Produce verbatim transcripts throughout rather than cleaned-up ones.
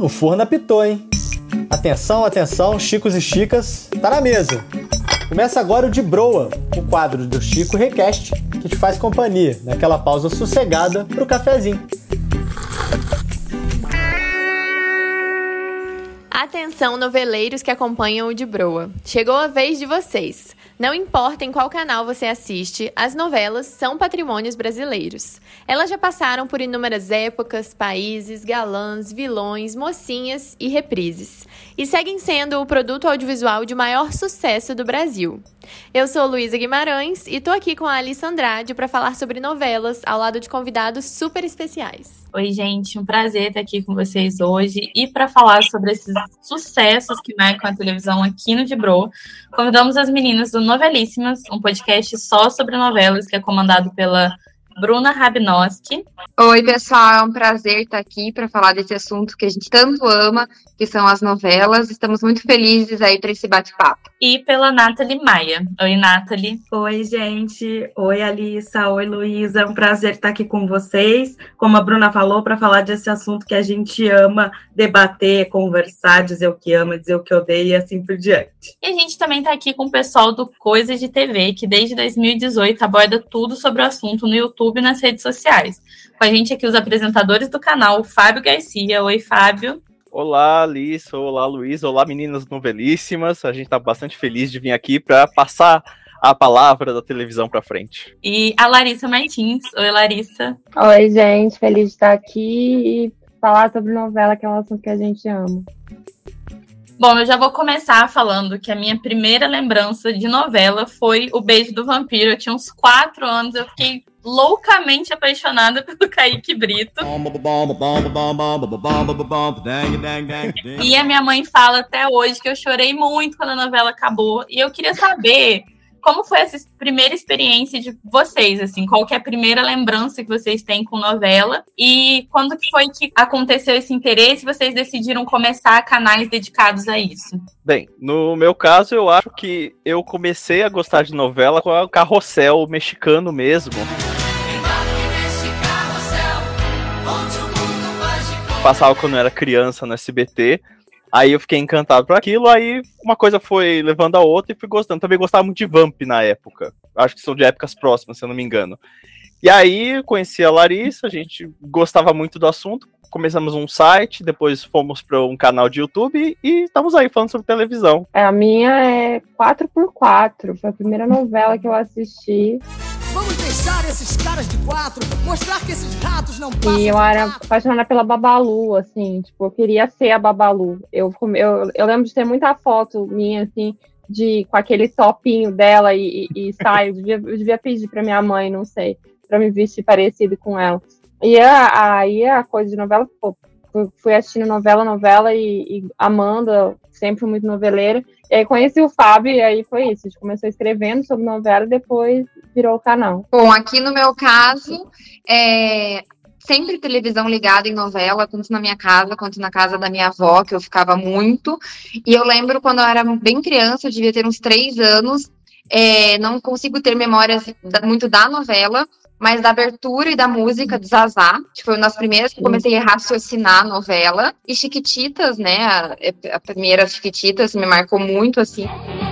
o forno apitou, hein? Atenção, atenção, chicos e chicas, tá na mesa. Começa agora o De Broa, o quadro do Chico Request, que te faz companhia naquela pausa sossegada pro cafezinho. Atenção, noveleiros que acompanham o De Broa. Chegou a vez de vocês. Não importa em qual canal você assiste, as novelas são patrimônios brasileiros. Elas já passaram por inúmeras épocas, países, galãs, vilões, mocinhas e reprises. E seguem sendo o produto audiovisual de maior sucesso do Brasil. Eu sou Luísa Guimarães e tô aqui com a Alice Andrade para falar sobre novelas ao lado de convidados super especiais. Oi, gente, um prazer estar aqui com vocês hoje e para falar sobre esses sucessos que marcam a televisão aqui no De Broa, convidamos as meninas do Novelíssimas, um podcast só sobre novelas que é comandado pela Bruna Rabinoski. Oi, pessoal, é um prazer estar aqui para falar desse assunto que a gente tanto ama, que são as novelas. Estamos muito felizes aí para esse bate-papo. E pela Nathalie Maia. Oi, Nathalie. Oi, gente. Oi, Alissa. Oi, Luísa. É um prazer estar aqui com vocês. Como a Bruna falou, para falar desse assunto que a gente ama debater, conversar, dizer o que ama, dizer o que odeia e assim por diante. E a gente também está aqui com o pessoal do Coisas de T V, que desde dois mil e dezoito aborda tudo sobre o assunto no YouTube e nas redes sociais. Com a gente aqui os apresentadores do canal, o Fábio Garcia. Oi, Fábio. Olá, Alice. Olá, Luiz. Olá, meninas novelíssimas. A gente está bastante feliz de vir aqui para passar a palavra da televisão para frente. E a Larissa Martins. Oi, Larissa. Oi, gente. Feliz de estar aqui e falar sobre novela, que é um assunto que a gente ama. Bom, eu já vou começar falando que a minha primeira lembrança de novela foi O Beijo do Vampiro. Eu tinha uns quatro anos, eu fiquei loucamente apaixonada pelo Kaique Brito. E a minha mãe fala até hoje que eu chorei muito quando a novela acabou. E eu queria saber como foi essa primeira experiência de vocês, assim, qual que é a primeira lembrança que vocês têm com novela e quando que foi que aconteceu esse interesse e vocês decidiram começar canais dedicados a isso? Bem, no meu caso, eu acho que eu comecei a gostar de novela com o Carrossel mexicano mesmo. Passava quando eu era criança no S B T. Aí eu fiquei encantado por aquilo, aí uma coisa foi levando a outra e fui gostando. Também gostava muito de Vamp na época. Acho que são de épocas próximas, se eu não me engano. E aí conheci a Larissa, a gente gostava muito do assunto. Começamos um site, depois fomos para um canal de YouTube e estamos aí falando sobre televisão. A minha é quatro por quatro, foi a primeira novela que eu assisti. Vamos deixar esses caras de quatro, mostrar que esses ratos não passam. E eu era apaixonada pela Babalu, assim, tipo, eu queria ser a Babalu. Eu, eu, eu lembro de ter muita foto minha, assim, de, com aquele topinho dela e, e, e saio. Eu devia, eu devia pedir pra minha mãe, não sei, pra me vestir parecido com ela. E aí a, a coisa de novela, pô, fui assistindo novela, novela e, e amando, sempre muito noveleira. E aí conheci o Fábio e aí foi isso. A gente começou escrevendo sobre novela e depois virou o canal. Bom, aqui no meu caso, é sempre televisão ligada em novela, tanto na minha casa quanto na casa da minha avó, que eu ficava muito. E eu lembro quando eu era bem criança, eu devia ter uns três anos, é, não consigo ter memórias muito da novela, mas da abertura e da música de Zazá, que foi uma das primeiras que eu comecei a raciocinar a novela. E Chiquititas, né, a, a primeira Chiquititas me marcou muito, assim.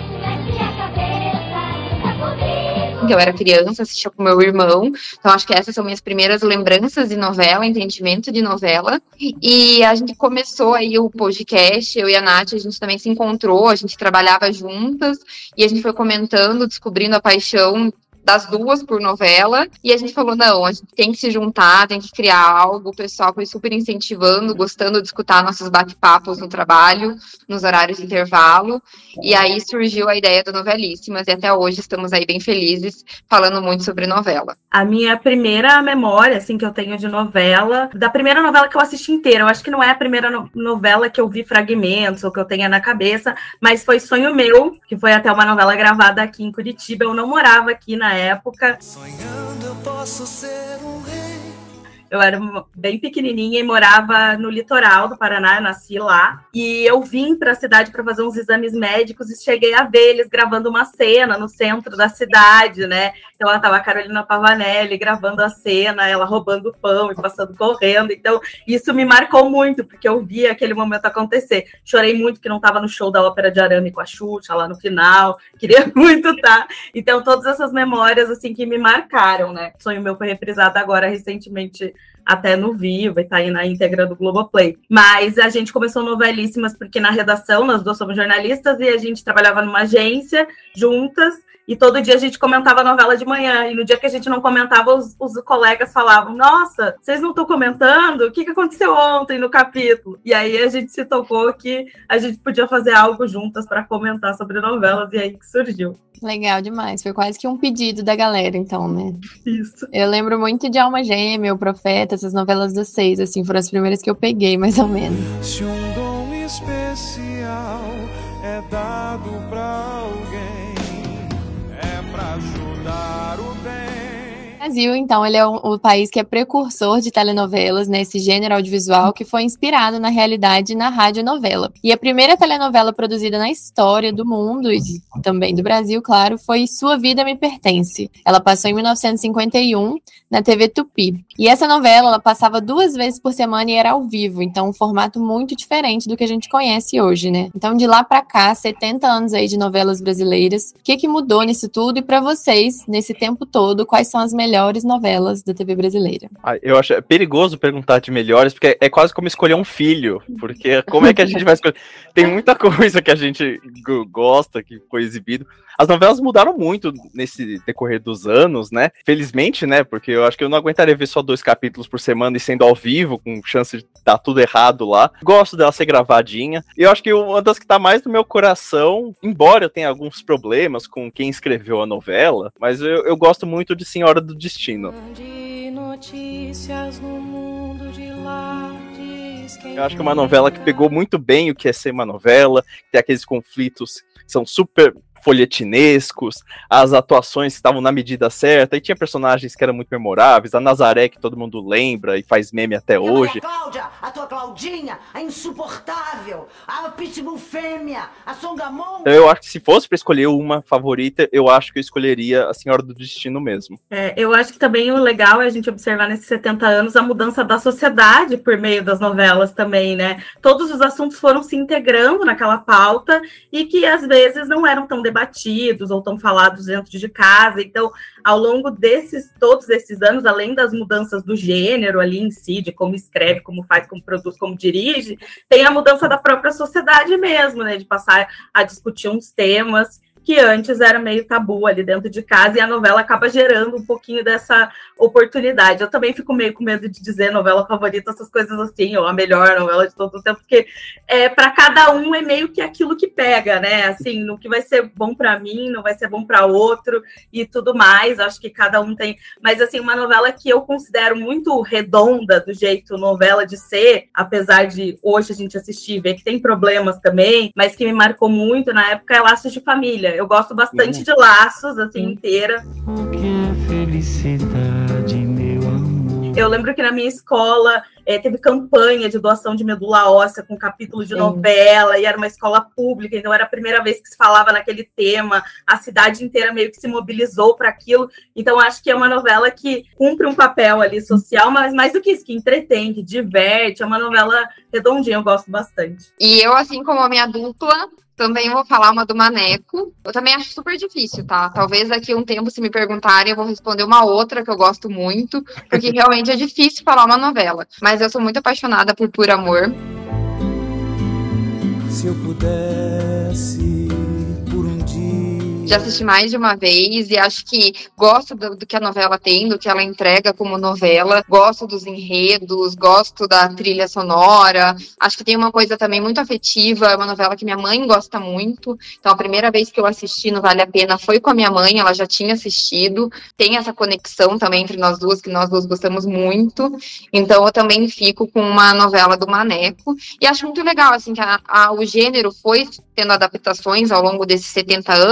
Eu era criança, assistia com meu irmão, então acho que essas são minhas primeiras lembranças de novela, entendimento de novela. E a gente começou aí o podcast, eu e a Nath, a gente também se encontrou, a gente trabalhava juntas, e a gente foi comentando, descobrindo a paixão das duas por novela, e a gente falou, não, a gente tem que se juntar, tem que criar algo. O pessoal foi super incentivando, gostando de escutar nossos bate-papos no trabalho, nos horários de intervalo, e aí surgiu a ideia do Novelíssimas, e até hoje estamos aí bem felizes, falando muito sobre novela. A minha primeira memória, assim, que eu tenho de novela, da primeira novela que eu assisti inteira, eu acho que não é a primeira no- novela que eu vi fragmentos, ou que eu tenha na cabeça, mas foi Sonho Meu, que foi até uma novela gravada aqui em Curitiba. Eu não morava aqui na época. Sonhando eu posso ser um rei. Eu era bem pequenininha e morava no litoral do Paraná, eu nasci lá. E eu vim para a cidade para fazer uns exames médicos e cheguei a ver eles gravando uma cena no centro da cidade, né? Então, ela estava a Carolina Pavanelli gravando a cena, ela roubando pão e passando correndo. Então, isso me marcou muito, porque eu vi aquele momento acontecer. Chorei muito que não estava no show da Ópera de Arame com a Xuxa lá no final. Queria muito estar. Então, todas essas memórias, assim, que me marcaram, né? O Sonho Meu foi reprisado agora, recentemente, até no Vivo, e tá aí na íntegra do Globoplay. Mas a gente começou Novelíssimas porque na redação, nós duas somos jornalistas, e a gente trabalhava numa agência juntas, e todo dia a gente comentava a novela de manhã, e no dia que a gente não comentava, os, os colegas falavam, nossa, vocês não estão comentando? O que, que aconteceu ontem no capítulo? E aí a gente se tocou que a gente podia fazer algo juntas para comentar sobre novelas, e aí que surgiu. Legal demais, foi quase que um pedido da galera, então, né? Isso. Eu lembro muito de Alma Gêmea, O Profeta, essas novelas dos seis, assim, foram as primeiras que eu peguei, mais ou menos. Se um dom especial é dado pra alguém, é pra ajudar o bem. O Brasil, então, ele é o, o país que é precursor de telenovelas, nesse gênero audiovisual que foi inspirado na realidade na radionovela. E a primeira telenovela produzida na história do mundo, e também do Brasil, claro, foi Sua Vida Me Pertence. Ela passou em mil novecentos e cinquenta e um na T V Tupi. E essa novela, ela passava duas vezes por semana e era ao vivo, então um formato muito diferente do que a gente conhece hoje, né? Então, de lá pra cá, setenta anos aí de novelas brasileiras, o que que mudou nisso tudo? E pra vocês, nesse tempo todo, quais são as melhores novelas da T V brasileira? Ah, eu acho perigoso perguntar de melhores, porque é quase como escolher um filho, porque como é que a gente vai escolher? Tem muita coisa que a gente gosta, que foi exibido. As novelas mudaram muito nesse decorrer dos anos, né? Felizmente, né? Porque eu acho que eu não aguentaria ver só dois capítulos por semana e sendo ao vivo, com chance de dar tudo errado lá. Gosto dela ser gravadinha. E eu acho que uma das que tá mais no meu coração, embora eu tenha alguns problemas com quem escreveu a novela, mas eu, eu gosto muito de Senhora do Destino. De notícias no mundo de lá, diz quem eu acho que é uma novela que pegou muito bem o que é ser uma novela, que tem aqueles conflitos que são super folhetinescos, as atuações estavam na medida certa, e tinha personagens que eram muito memoráveis, a Nazaré, que todo mundo lembra e faz meme até E hoje. A Cláudia, a tua Claudinha, a insuportável, a Pitbull fêmea, a Songamon. Então eu acho que se fosse para escolher uma favorita, eu acho que eu escolheria a Senhora do Destino mesmo. É, eu acho que também o legal é a gente observar nesses setenta anos a mudança da sociedade por meio das novelas também, né? Todos os assuntos foram se integrando naquela pauta e que às vezes não eram tão debatidos ou tão falados dentro de casa. Então, ao longo desses, todos esses anos, além das mudanças do gênero ali em si, de como escreve, como faz, como produz, como dirige, tem a mudança da própria sociedade mesmo, né? De passar a discutir uns temas que antes era meio tabu ali dentro de casa, e a novela acaba gerando um pouquinho dessa oportunidade. Eu também fico meio com medo de dizer novela favorita, essas coisas assim, ou a melhor novela de todo o tempo, porque é, para cada um é meio que aquilo que pega, né? Assim, no que vai ser bom para mim, não vai ser bom para outro e tudo mais. Acho que cada um tem. Mas, assim, uma novela que eu considero muito redonda do jeito novela de ser, apesar de hoje a gente assistir e ver que tem problemas também, mas que me marcou muito na época é Laços de Família. Eu gosto bastante de Laços, assim, inteira. O que é felicidade, meu amor? Eu lembro que na minha escola é, teve campanha de doação de medula óssea com capítulos de Sim. novela, e era uma escola pública, então era a primeira vez que se falava naquele tema, a cidade inteira meio que se mobilizou para aquilo. Então acho que é uma novela que cumpre um papel ali social, mas mais do que isso, que entretém, que diverte, é uma novela redondinha, eu gosto bastante. E eu, assim como a minha dupla, também vou falar uma do Maneco. Eu também acho super difícil, tá? Talvez daqui a um tempo, se me perguntarem, eu vou responder uma outra que eu gosto muito, porque realmente é difícil falar uma novela. Mas eu sou muito apaixonada por Por Amor. Se eu pudesse, por um dia... Já assisti mais de uma vez e acho que gosto do, do que a novela tem, do que ela entrega como novela. Gosto dos enredos, gosto da trilha sonora. Acho que tem uma coisa também muito afetiva. É uma novela que minha mãe gosta muito. Então, a primeira vez que eu assisti no Vale a Pena foi com a minha mãe. Ela já tinha assistido. Tem essa conexão também entre nós duas, que nós duas gostamos muito. Então, eu também fico com uma novela do Maneco. E acho muito legal, assim, que a, a, o gênero foi tendo adaptações ao longo desses setenta anos,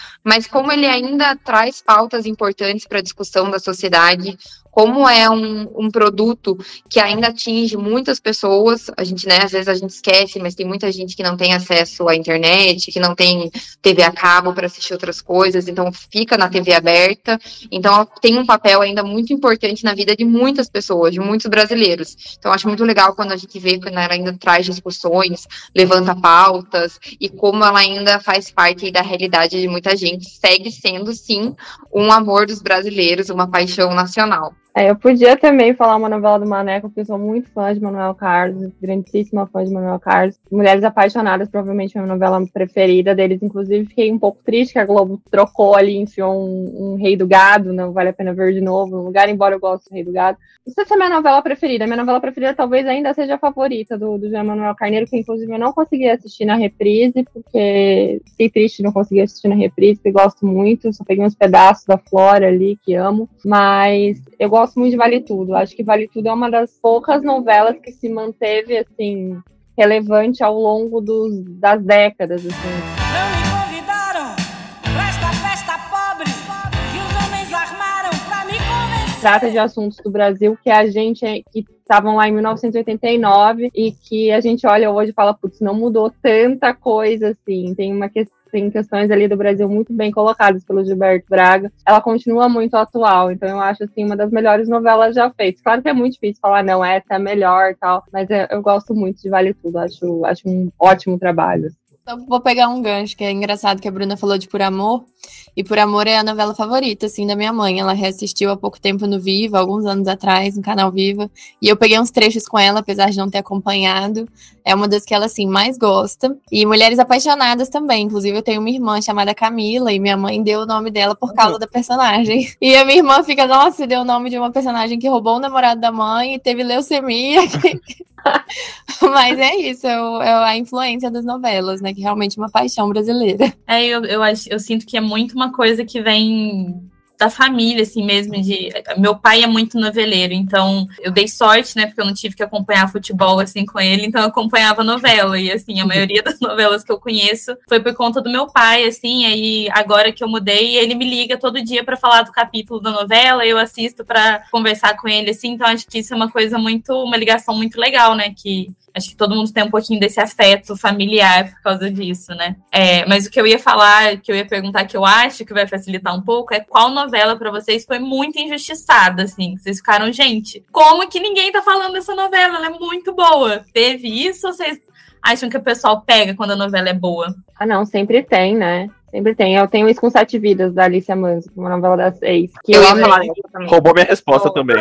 mas como ele ainda traz pautas importantes para a discussão da sociedade, como é um, um produto que ainda atinge muitas pessoas, a gente, né, às vezes a gente esquece, mas tem muita gente que não tem acesso à internet, que não tem T V a cabo para assistir outras coisas, então fica na T V aberta, então tem um papel ainda muito importante na vida de muitas pessoas, de muitos brasileiros. Então acho muito legal quando a gente vê quando ela ainda traz discussões, levanta pautas, e como ela ainda faz parte da realidade de muita gente, segue sendo, sim, um amor dos brasileiros, uma paixão nacional. É, eu podia também falar uma novela do Maneco, porque eu sou muito fã de Manuel Carlos, grandíssima fã de Manuel Carlos. Mulheres Apaixonadas, provavelmente é a minha novela preferida deles. Inclusive, fiquei um pouco triste que a Globo trocou ali, enfiou um, um Rei do Gado, não vale a pena ver de novo no lugar, embora eu goste do Rei do Gado. Não sei se é a minha novela preferida. A minha novela preferida talvez ainda seja a favorita do, do Jean Manuel Carneiro, que inclusive eu não consegui assistir na reprise, porque fiquei triste de não conseguir assistir na reprise, porque gosto muito, só peguei uns pedaços da Flora ali, que amo, mas eu gosto muito de Vale Tudo. Acho que Vale Tudo é uma das poucas novelas que se manteve, assim, relevante ao longo dos, das décadas, assim. Não me convidaram pra esta festa pobre que os homens armaram pra me convencer. Trata de assuntos do Brasil que a gente, que estavam lá em mil novecentos e oitenta e nove e que a gente olha hoje e fala, putz, não mudou tanta coisa, assim. Tem uma questão Tem questões ali do Brasil muito bem colocadas pelo Gilberto Braga. Ela continua muito atual, então eu acho, assim, uma das melhores novelas já feitas. Claro que é muito difícil falar, não, essa é a melhor e tal, mas eu, eu gosto muito de Vale Tudo, acho, acho um ótimo trabalho. Então, vou pegar um gancho, que é engraçado que a Bruna falou de Por Amor, e Por Amor é a novela favorita, assim, da minha mãe. Ela reassistiu há pouco tempo no Viva, alguns anos atrás, no canal Viva, e eu peguei uns trechos com ela, apesar de não ter acompanhado. É uma das que ela, assim, mais gosta. E Mulheres Apaixonadas também, inclusive eu tenho uma irmã chamada Camila, e minha mãe deu o nome dela por causa da personagem. E a minha irmã fica, nossa, deu o nome de uma personagem que roubou o namorado da mãe e teve leucemia. Mas é isso, é, o, é a influência das novelas, né? Que realmente é uma paixão brasileira. É, eu, eu, acho, eu sinto que é muito uma coisa que vem da família, assim mesmo, de... Meu pai é muito noveleiro, então eu dei sorte, né, porque eu não tive que acompanhar futebol, assim, com ele, então eu acompanhava novela, e, assim, a maioria das novelas que eu conheço foi por conta do meu pai, assim, aí agora que eu mudei, ele me liga todo dia pra falar do capítulo da novela, eu assisto pra conversar com ele, assim, então acho que isso é uma coisa muito, uma ligação muito legal, né, que... Acho que todo mundo tem um pouquinho desse afeto familiar por causa disso, né? É, mas o que eu ia falar, que eu ia perguntar, que eu acho que vai facilitar um pouco, é qual novela pra vocês foi muito injustiçada, assim? Vocês ficaram, gente, como que ninguém tá falando dessa novela? Ela é muito boa. Teve isso ou vocês acham que o pessoal pega quando a novela é boa? Ah, não, sempre tem, né? Sempre tem. Eu tenho Isso com Sete Vidas, da Alicia Manso, uma novela das seis. Que eu, eu amo. Roubou minha resposta eu, também.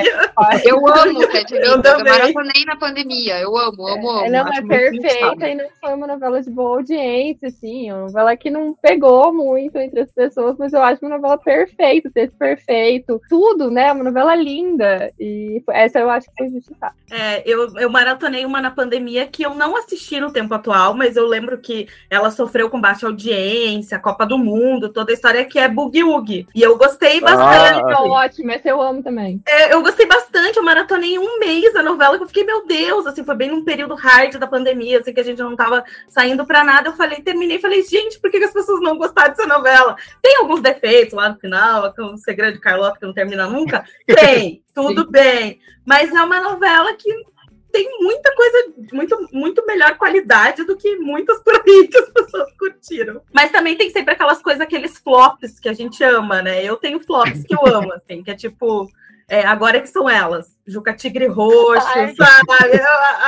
É, eu amo Sete Vidas. Eu, eu maratonei na pandemia. Eu amo, amo, amo. Ela é perfeita e não foi uma novela de boa audiência, assim. Uma novela que não pegou muito entre as pessoas, mas eu acho uma novela perfeita, texto perfeito. Tudo, né? Uma novela linda. E essa eu acho que foi justiçada. É, eu, eu maratonei uma na pandemia que eu não assisti no tempo atual, mas eu lembro que ela sofreu com baixa audiência, a Copa do Mundo, toda a história, que é Boogie Woogie. E eu gostei bastante. Ah, ótimo, essa eu amo também. É, eu gostei bastante, eu maratonei um mês a novela, que eu fiquei, meu Deus, assim, foi bem num período hard da pandemia, assim, que a gente não tava saindo pra nada. Eu falei, terminei, falei, gente, por que, que as pessoas não gostaram dessa novela? Tem alguns defeitos lá no final, o Segredo de Carlota, que não termina nunca? Tem, tudo bem. Mas é uma novela que tem muita coisa, muito, muito melhor qualidade do que muitas por aí que as pessoas curtiram. Mas também tem sempre aquelas coisas, aqueles flops que a gente ama, né? Eu tenho flops que eu amo, assim, que é tipo, é, Agora que São Elas, Juca Tigre Roxo, Ai. sabe?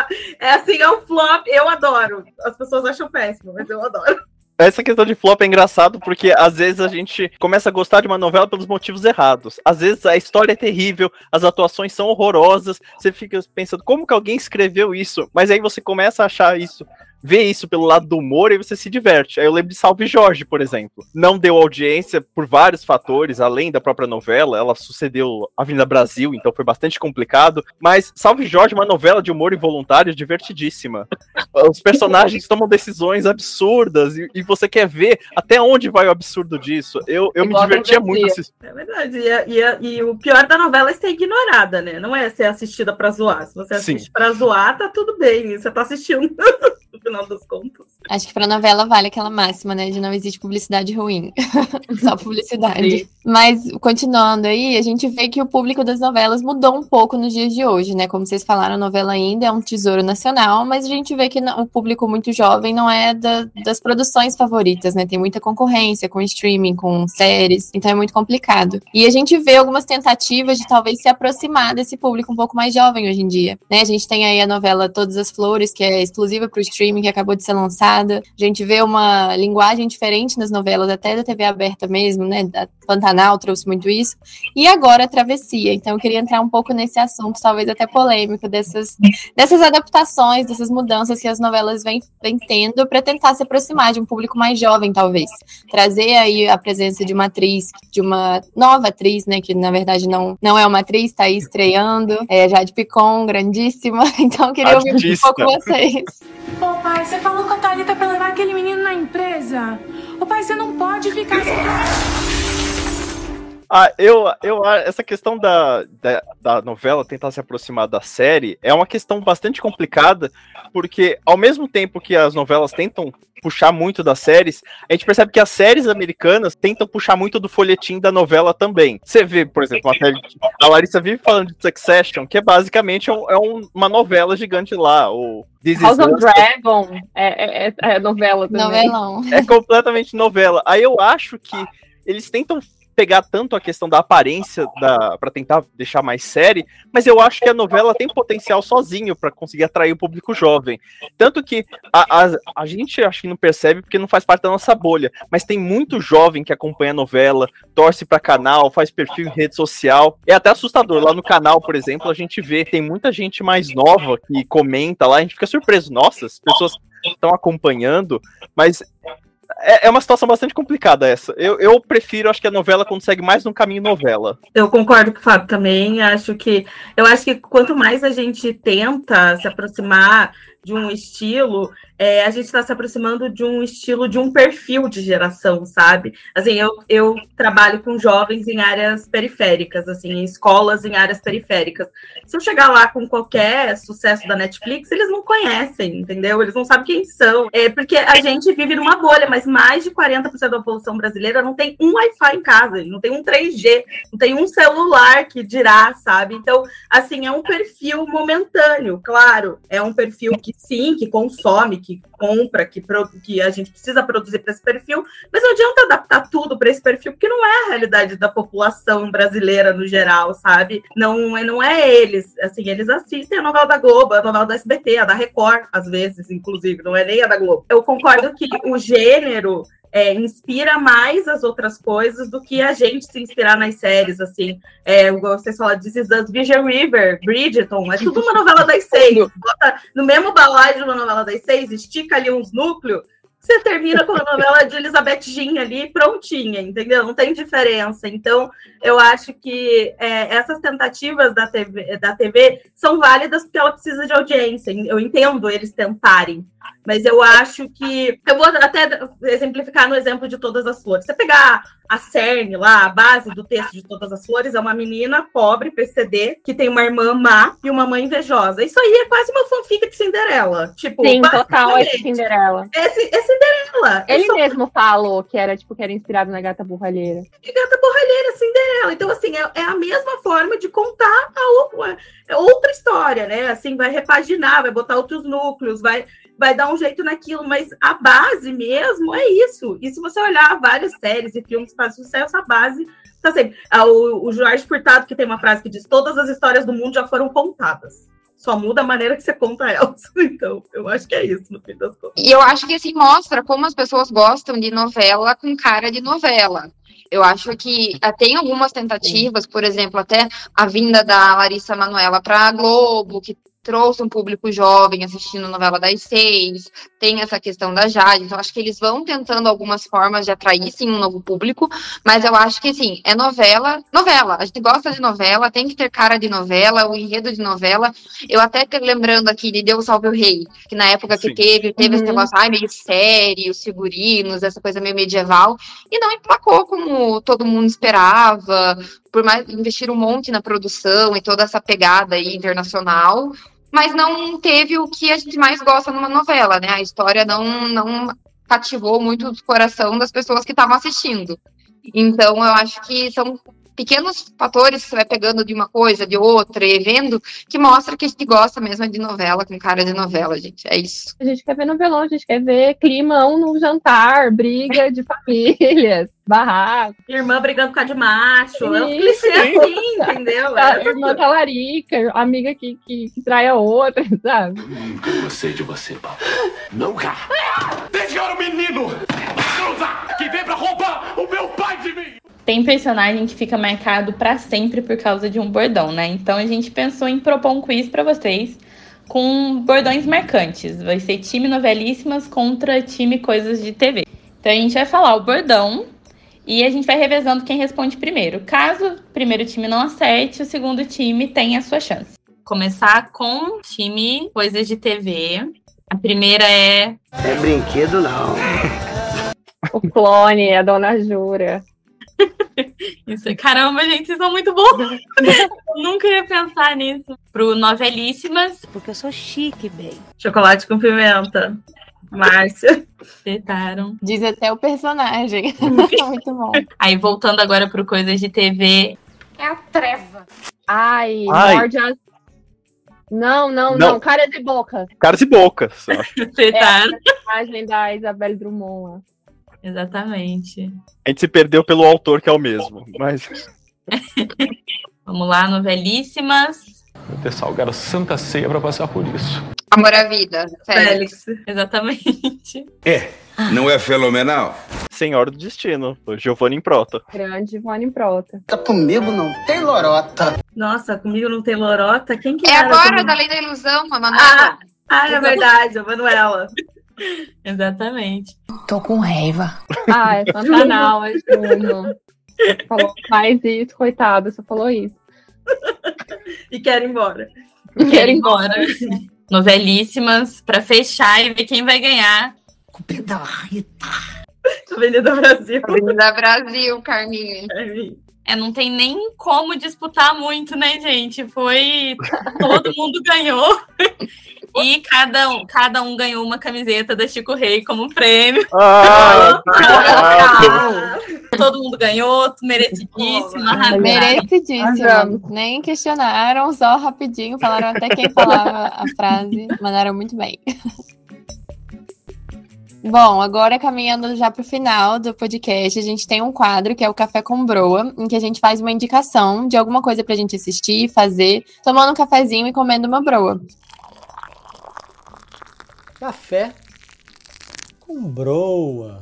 É assim, é um flop, eu adoro. As pessoas acham péssimo, mas eu adoro. Essa questão de flop é engraçado porque às vezes a gente começa a gostar de uma novela pelos motivos errados. Às vezes a história é terrível, as atuações são horrorosas, você fica pensando, como que alguém escreveu isso? Mas aí você começa a achar isso, vê isso pelo lado do humor e você se diverte. Aí eu lembro de Salve Jorge, por exemplo. Não deu audiência por vários fatores, além da própria novela, ela sucedeu Avenida Brasil, então foi bastante complicado, mas Salve Jorge é uma novela de humor involuntário divertidíssima. Os personagens tomam decisões absurdas e, e você quer ver até onde vai o absurdo disso. Eu, eu me divertia muito assistindo. É verdade, e, e, e o pior da novela é ser ignorada, né? Não é ser assistida pra zoar. Se você assiste Sim. pra zoar, tá tudo bem, você tá assistindo. final das contas. Acho que pra novela vale aquela máxima, né? De não existe publicidade ruim. Só publicidade. Sim. Mas, continuando aí, a gente vê que o público das novelas mudou um pouco nos dias de hoje, né? Como vocês falaram, a novela ainda é um tesouro nacional, mas a gente vê que o público muito jovem não é da, das produções favoritas, né? Tem muita concorrência com streaming, com séries, então é muito complicado. E a gente vê algumas tentativas de talvez se aproximar desse público um pouco mais jovem hoje em dia, né? A gente tem aí a novela Todas as Flores, que é exclusiva para o streaming, que acabou de ser lançada. A gente vê uma linguagem diferente nas novelas, até da T V aberta mesmo, né? Da Pantanal trouxe muito isso. E agora a Travessia. Então eu queria entrar um pouco nesse assunto, talvez até polêmico, dessas, dessas adaptações, dessas mudanças que as novelas vêm, vêm tendo para tentar se aproximar de um público mais jovem, talvez. Trazer aí a presença de uma atriz, de uma nova atriz, né? Que na verdade não, não é uma atriz, está aí estreando. É Jade Picon, grandíssima. Então eu queria ouvir um pouco vocês. Ô pai, você falou com a Thalita pra levar aquele menino na empresa. Ô pai, você não pode ficar assim. Ah, eu, eu, essa questão da, da, da novela tentar se aproximar da série é uma questão bastante complicada, porque ao mesmo tempo que as novelas tentam puxar muito das séries, a gente percebe que as séries americanas tentam puxar muito do folhetim da novela também. Você vê, por exemplo, uma série, a Larissa vive falando de Succession, que é basicamente um, é um, uma novela gigante lá, ou House of Dragon é, é, é novela também. Novelão. É completamente novela. Aí eu acho que eles tentam pegar tanto a questão da aparência da, para tentar deixar mais série, mas eu acho que a novela tem potencial sozinho para conseguir atrair o público jovem. Tanto que a, a, a gente acho que não percebe porque não faz parte da nossa bolha, mas tem muito jovem que acompanha a novela, torce para canal, faz perfil em rede social. É até assustador. Lá no canal, por exemplo, a gente vê, tem muita gente mais nova que comenta lá, a gente fica surpreso. Nossa, as pessoas estão acompanhando, mas é uma situação bastante complicada essa. Eu, eu prefiro, acho que a novela consegue mais num caminho novela. Eu concordo com o Fábio também. Acho que eu acho que quanto mais a gente tenta se aproximar de um estilo, é, a gente está se aproximando de um estilo, de um perfil de geração, sabe? Assim, eu, eu trabalho com jovens em áreas periféricas, assim, em escolas em áreas periféricas. Se eu chegar lá com qualquer sucesso da Netflix, eles não conhecem, entendeu? Eles não sabem quem são. É porque a gente vive numa bolha, mas mais de quarenta por cento da população brasileira não tem um Wi-Fi em casa, não tem um três G, não tem um celular que dirá, sabe? Então, assim, é um perfil momentâneo, claro. É um perfil que sim, que consome, que compra, que, pro, que a gente precisa produzir para esse perfil, mas não adianta adaptar tudo para esse perfil, porque não é a realidade da população brasileira no geral, sabe? Não, não é eles, assim, eles assistem a novela da Globo, a novela da S B T, a da Record, às vezes, inclusive, não é nem a da Globo. Eu concordo que o gênero É, inspira mais as outras coisas do que a gente se inspirar nas séries, assim. É, vocês falam de This Is Us, Vision River, Bridgerton, é tudo uma novela das seis. Bota no mesmo balaio de uma novela das seis, estica ali uns núcleos, você termina com a novela de Elizabeth Jean ali prontinha, entendeu? Não tem diferença. Então, eu acho que é, essas tentativas da T V, da T V são válidas porque ela precisa de audiência. Eu entendo eles tentarem, mas eu acho que... Eu vou até exemplificar no exemplo de Todas as Flores. Você pegar a cerne lá, a base do texto de Todas as Flores, é uma menina pobre, P C D, que tem uma irmã má e uma mãe invejosa. Isso aí é quase uma fanfic de Cinderela. Tipo, sim, total, é Cinderela. É, é Cinderela. Ele é só... mesmo falou que era, tipo, que era inspirado na Gata Borralheira. E Gata Borralheira, Cinderela. Então, assim, é, é a mesma forma de contar a outra, é outra história, né? Assim, vai repaginar, vai botar outros núcleos, vai... vai dar um jeito naquilo, mas a base mesmo é isso. E se você olhar várias séries e filmes que fazem sucesso, a base tá sempre... O, o Jorge Furtado, que tem uma frase que diz: todas as histórias do mundo já foram contadas. Só muda a maneira que você conta elas. Então, eu acho que é isso, no fim das contas. E eu acho que, assim, mostra como as pessoas gostam de novela com cara de novela. Eu acho que tem algumas tentativas, por exemplo, até a vinda da Larissa Manoela para a Globo, que trouxe um público jovem assistindo novela das seis, tem essa questão da Jade, então acho que eles vão tentando algumas formas de atrair, sim, um novo público, mas eu acho que, assim, é novela, novela, a gente gosta de novela, tem que ter cara de novela, o enredo de novela. Eu até lembrando aqui de Deus Salve o Rei, que na época que sim. teve, teve uhum. esse negócio, ai, meio sério, os figurinos, essa coisa meio medieval, e não emplacou como todo mundo esperava, por mais investir um monte na produção e toda essa pegada aí internacional, mas não teve o que a gente mais gosta numa novela, né? A história não, não cativou muito o coração das pessoas que estavam assistindo. Então, eu acho que são pequenos fatores que você vai pegando de uma coisa, de outra, e vendo, que mostra que a gente gosta mesmo de novela, com cara de novela, gente. É isso. A gente quer ver novelão, a gente quer ver climão no jantar, briga de famílias, barraco. Irmã brigando por causa de macho. É um Isso. clichê assim, entendeu? A É. irmã talarica, amiga que, que, que trai a outra, sabe? Gostei de você, Paulo. Nunca! Deixa o menino! Que vem pra roubar o meu pai de mim! Tem personagem que fica marcado pra sempre por causa de um bordão, né? Então a gente pensou em propor um quiz pra vocês com bordões marcantes. Vai ser time Novelíssimas contra time Coisas de T V. Então a gente vai falar o bordão e a gente vai revezando quem responde primeiro. Caso o primeiro time não acerte, o segundo time tem a sua chance. Começar com time Coisas de T V. A primeira é... É brinquedo, não. O clone, a Dona Jura. Isso, caramba, gente, vocês são muito bons. Eu nunca ia pensar nisso. Pro Novelíssimas. Porque eu sou chique, bem. Chocolate com pimenta. Márcia. Acertaram. Diz até o personagem. Muito bom. Aí, voltando agora pro Coisas de T V. É a treva. Ai, Ai. morde as... Não, não, Não. não, caras e bocas. Caras e bocas. eu acho. Acertaram. A imagem da Isabelle Drummond lá. Exatamente. A gente se perdeu pelo autor, que é o mesmo. Mas Vamos lá, Novelíssimas. Vou ter salgado Santa Ceia pra passar por isso. Amor à vida. Félix. Félix. Exatamente. É, não é fenomenal? Senhora do Destino, o Giovanni Improta. Grande Ivone Prota. Tá comigo, não tem lorota. Nossa, comigo não tem lorota? Quem que É era? agora, comigo? da Lei da Ilusão, a Manuela. Ah, ah, é verdade, a Manuela. Exatamente. Tô com raiva. Ah, é Pantanal, é Juno. Falou, faz isso, coitado, você falou isso. E quero ir embora. Quero ir embora. Novelíssimas, pra fechar e ver quem vai ganhar. Culpa da Rita. Avenida Brasil. Avenida Brasil, Carminha. É, não tem nem como disputar muito, né, gente? Foi... Todo mundo ganhou. E cada um, cada um ganhou uma camiseta da Chico Rei como prêmio. Ah, Ah, Todo mundo ganhou, merecidíssima. arrasaram. Merecidíssimo. Arrasamos. Nem questionaram, só rapidinho. Falaram até quem falava a frase. Mandaram muito bem. Bom, agora caminhando já pro final do podcast, a gente tem um quadro que é o Café com Broa, em que a gente faz uma indicação de alguma coisa pra gente assistir, fazer, tomando um cafezinho e comendo uma broa. Café com broa.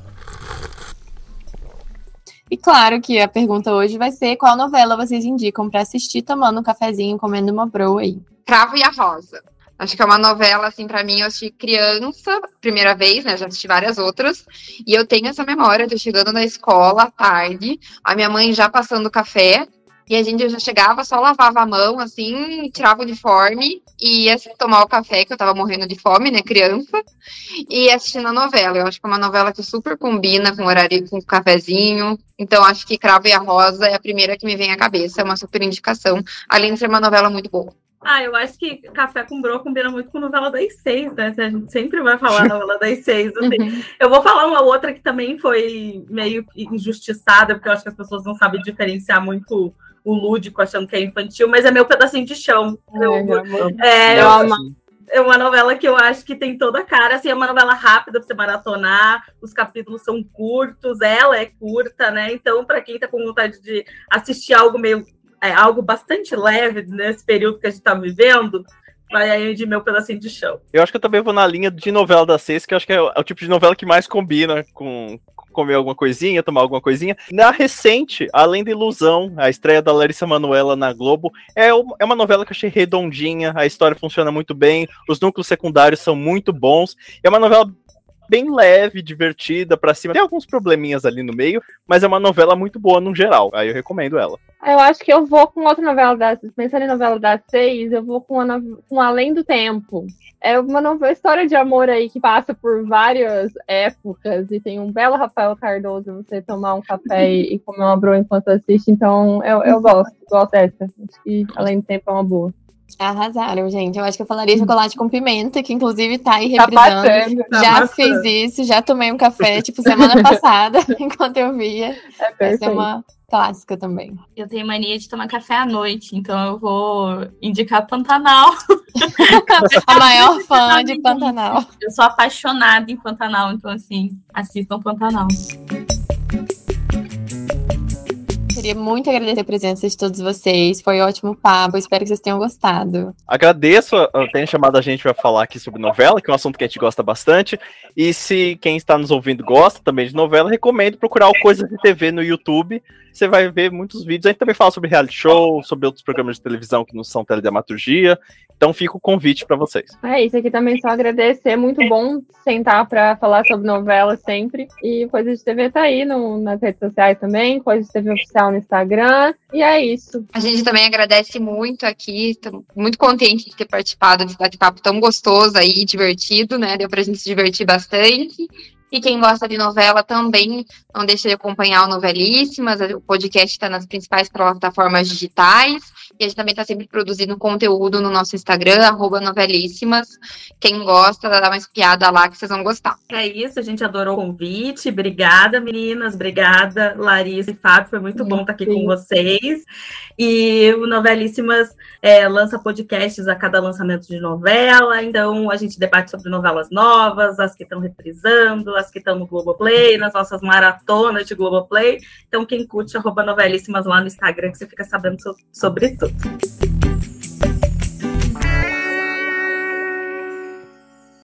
E claro que a pergunta hoje vai ser qual novela vocês indicam pra assistir tomando um cafezinho, comendo uma broa aí. Cravo e a Rosa. Acho que é uma novela, assim, pra mim, eu assisti criança, primeira vez, né, já assisti várias outras, e eu tenho essa memória de eu chegando na escola à tarde, a minha mãe já passando café, e a gente já chegava, só lavava a mão, assim, tirava o uniforme, e ia tomar o café, que eu tava morrendo de fome, né, criança, e assistindo a novela. Eu acho que é uma novela que super combina com o horário, com o cafezinho, então acho que Cravo e a Rosa é a primeira que me vem à cabeça, é uma super indicação, além de ser uma novela muito boa. Ah, eu acho que Café com Broa combina muito com novela das seis, né? A gente sempre vai falar novela das seis. Assim. Uhum. Eu vou falar uma outra que também foi meio injustiçada, porque eu acho que as pessoas não sabem diferenciar muito o lúdico, achando que é infantil, mas é Meu Pedacinho de Chão. Eu, é, eu, é uma novela que eu acho que tem toda a cara, assim, é uma novela rápida pra você maratonar, os capítulos são curtos, ela é curta, né? Então, para quem tá com vontade de assistir algo meio É algo bastante leve nesse período que a gente tá vivendo, vai aí de Meu Pedacinho de Chão. eu acho que eu também vou na linha de novela da seis, que eu acho que é o, é o tipo de novela que mais combina com comer alguma coisinha, tomar alguma coisinha. Na recente, Além da Ilusão, a estreia da Larissa Manoela na Globo, é, uma, é uma novela que eu achei redondinha, a história funciona muito bem, os núcleos secundários são muito bons, é uma novela bem leve, divertida, pra cima. Tem alguns probleminhas ali no meio, mas é uma novela muito boa no geral. Aí eu recomendo ela. Eu acho que eu vou com outra novela das... Pensando em novela das seis, eu vou com, a no... com Além do Tempo. É uma novela, história de amor aí que passa por várias épocas e tem um belo Rafael Cardoso, você tomar um café e, e comer uma broa enquanto assiste. Então eu, eu gosto, gosto dessa. Acho que Além do Tempo é uma boa. Arrasaram, gente. Eu acho que eu falaria chocolate com pimenta, que inclusive tá aí Tá reprisando. batendo, tá já batendo. fez isso, já tomei um café, tipo, semana passada, enquanto eu via. É Essa é uma clássica também. Eu tenho mania de tomar café à noite, então eu vou indicar Pantanal. A maior fã de Pantanal. Eu sou apaixonada em Pantanal, então assim, assistam Pantanal. Queria muito agradecer a presença de todos vocês. Foi um ótimo papo. Espero que vocês tenham gostado. Agradeço a terem chamado a gente para falar aqui sobre novela, que é um assunto que a gente gosta bastante. E se quem está nos ouvindo gosta também de novela, recomendo procurar o Coisas de T V no YouTube. Você vai ver muitos vídeos. A gente também fala sobre reality show, sobre outros programas de televisão que não são teledramaturgia. Então fica o convite para vocês. É isso aqui também, só agradecer. É muito bom sentar para falar sobre novela sempre. E Coisas de T V tá aí no, nas redes sociais também, Coisas de T V Oficial no Instagram. E é isso. A gente também agradece muito aqui. Estamos muito contente de ter participado desse bate-papo tão gostoso aí, divertido, né? Deu pra gente se divertir bastante. E quem gosta de novela também, não deixe de acompanhar o Novelíssimas. O podcast está nas principais plataformas digitais. E a gente também está sempre produzindo conteúdo no nosso Instagram, arroba Novelíssimas. Quem gosta, dá uma espiada lá que vocês vão gostar. É isso, a gente adorou o convite. Obrigada, meninas. Obrigada, Larissa e Fábio. Foi muito bom estar aqui com vocês. E o Novelíssimas é, lança podcasts a cada lançamento de novela. Então, a gente debate sobre novelas novas, as que estão reprisando, as que estão no Globoplay, nas nossas maratonas de Globoplay. Então, quem curte, arroba Novelíssimas lá no Instagram, que você fica sabendo so- sobre tudo.